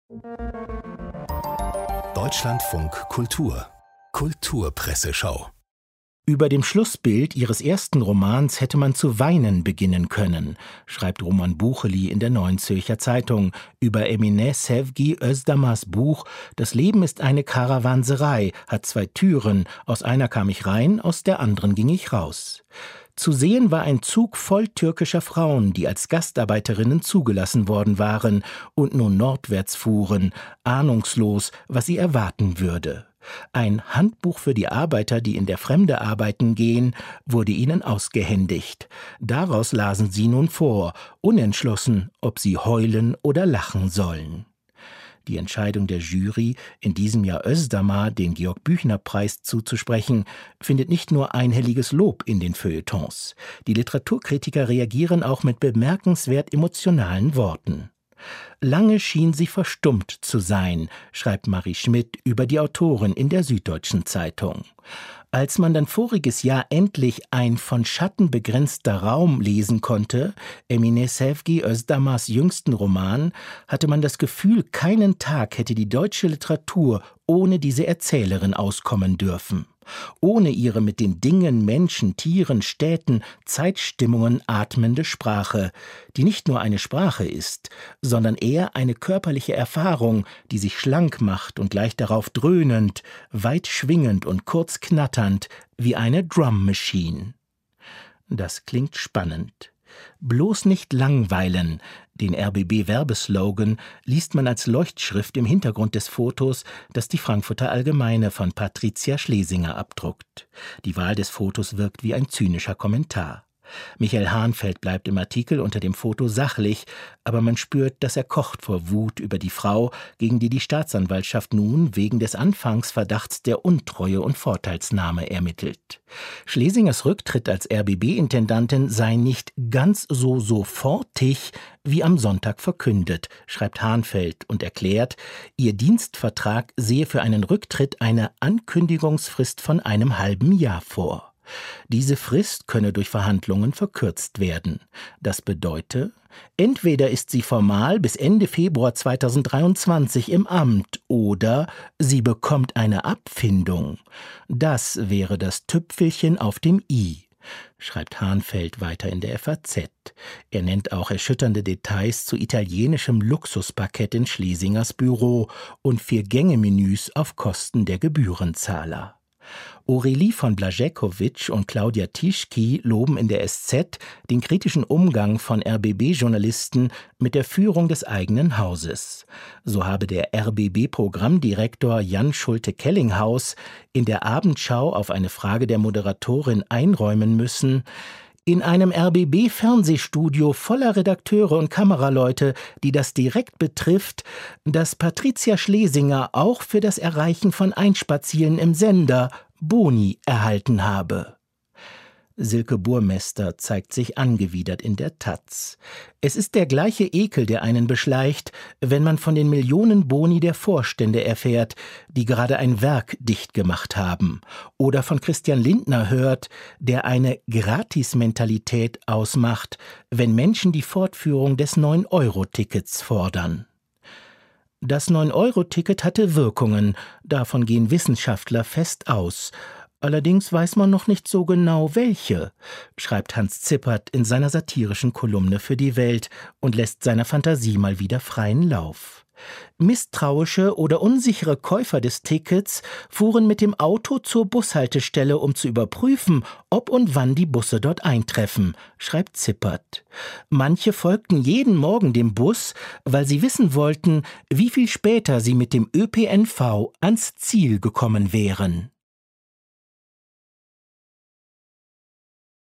Deutschlandfunk Kultur Kulturpresseschau. Über dem Schlussbild ihres ersten Romans hätte man zu weinen beginnen können, schreibt Roman Bucheli in der Neuen Zürcher Zeitung über Emine Sevgi Özdamars Buch »Das Leben ist eine Karawanserei, hat zwei Türen, aus einer kam ich rein, aus der anderen ging ich raus«. Zu sehen war ein Zug voll türkischer Frauen, die als Gastarbeiterinnen zugelassen worden waren und nun nordwärts fuhren, ahnungslos, was sie erwarten würde. Ein Handbuch für die Arbeiter, die in der Fremde arbeiten gehen, wurde ihnen ausgehändigt. Daraus lasen sie nun vor, unentschlossen, ob sie heulen oder lachen sollen. Die Entscheidung der Jury, in diesem Jahr Özdamar den Georg-Büchner-Preis zuzusprechen, findet nicht nur einhelliges Lob in den Feuilletons. Die Literaturkritiker reagieren auch mit bemerkenswert emotionalen Worten. Lange schien sie verstummt zu sein, schreibt Marie Schmidt über die Autorin in der Süddeutschen Zeitung. Als man dann voriges Jahr endlich ein von Schatten begrenzter Raum lesen konnte, Emine Sevgi Özdamars jüngsten Roman, hatte man das Gefühl, keinen Tag hätte die deutsche Literatur ohne diese Erzählerin auskommen dürfen. Ohne ihre mit den Dingen, Menschen, Tieren, Städten, Zeitstimmungen atmende Sprache, die nicht nur eine Sprache ist, sondern eher eine körperliche Erfahrung, die sich schlank macht und gleich darauf dröhnend, weit schwingend und kurz knatternd, wie eine Drum Machine. Das klingt spannend. Bloß nicht langweilen, den RBB-Werbeslogan liest man als Leuchtschrift im Hintergrund des Fotos, das die Frankfurter Allgemeine von Patricia Schlesinger abdruckt. Die Wahl des Fotos wirkt wie ein zynischer Kommentar. Michael Hahnfeld bleibt im Artikel unter dem Foto sachlich, aber man spürt, dass er kocht vor Wut über die Frau, gegen die die Staatsanwaltschaft nun wegen des Anfangsverdachts der Untreue und Vorteilsnahme ermittelt. Schlesingers Rücktritt als RBB-Intendantin sei nicht ganz so sofortig wie am Sonntag verkündet, schreibt Hahnfeld und erklärt, ihr Dienstvertrag sehe für einen Rücktritt eine Ankündigungsfrist von einem halben Jahr vor. Diese Frist könne durch Verhandlungen verkürzt werden. Das bedeute, entweder ist sie formal bis Ende Februar 2023 im Amt oder sie bekommt eine Abfindung. Das wäre das Tüpfelchen auf dem i, schreibt Hahnfeld weiter in der FAZ. Er nennt auch erschütternde Details zu italienischem Luxusparkett in Schlesingers Büro und 4-Gänge-Menüs auf Kosten der Gebührenzahler. Aurélie von Blažeković und Claudia Tischki loben in der SZ den kritischen Umgang von RBB-Journalisten mit der Führung des eigenen Hauses. So habe der RBB-Programmdirektor Jan Schulte-Kellinghaus in der Abendschau auf eine Frage der Moderatorin einräumen müssen: In einem RBB-Fernsehstudio voller Redakteure und Kameraleute, die das direkt betrifft, dass Patricia Schlesinger auch für das Erreichen von Einspazieren im Sender Boni erhalten habe. Silke Burmester zeigt sich angewidert in der Taz. Es ist der gleiche Ekel, der einen beschleicht, wenn man von den Millionen Boni der Vorstände erfährt, die gerade ein Werk dicht gemacht haben. Oder von Christian Lindner hört, der eine Gratis-Mentalität ausmacht, wenn Menschen die Fortführung des 9-Euro-Tickets fordern. Das 9-Euro-Ticket hatte Wirkungen, davon gehen Wissenschaftler fest aus. Allerdings weiß man noch nicht so genau, welche, schreibt Hans Zippert in seiner satirischen Kolumne für die Welt und lässt seiner Fantasie mal wieder freien Lauf. Misstrauische oder unsichere Käufer des Tickets fuhren mit dem Auto zur Bushaltestelle, um zu überprüfen, ob und wann die Busse dort eintreffen, schreibt Zippert. Manche folgten jeden Morgen dem Bus, weil sie wissen wollten, wie viel später sie mit dem ÖPNV ans Ziel gekommen wären.